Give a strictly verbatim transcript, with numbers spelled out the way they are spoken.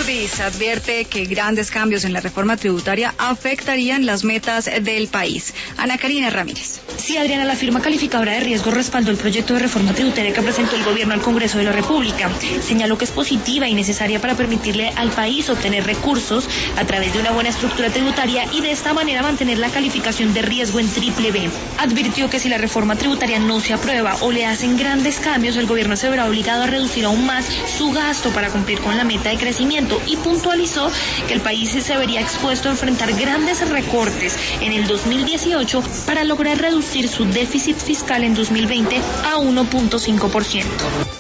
Moody's advierte que grandes cambios en la reforma tributaria afectarían las metas del país. Ana Karina Ramírez. Sí, Adriana, la firma calificadora de riesgo respaldó el proyecto de reforma tributaria que presentó el gobierno al Congreso de la República. Señaló que es positiva y necesaria para permitirle al país obtener recursos a través de una buena estructura tributaria y de esta manera mantener la calificación de riesgo en triple B. Advirtió que si la reforma tributaria no se aprueba o le hacen grandes cambios, el gobierno se verá obligado a reducir aún más su gasto para cumplir con la meta de crecimiento, y puntualizó que el país se vería expuesto a enfrentar grandes recortes en el dos mil dieciocho para lograr reducir su déficit fiscal en dos mil veinte a uno punto cinco por ciento.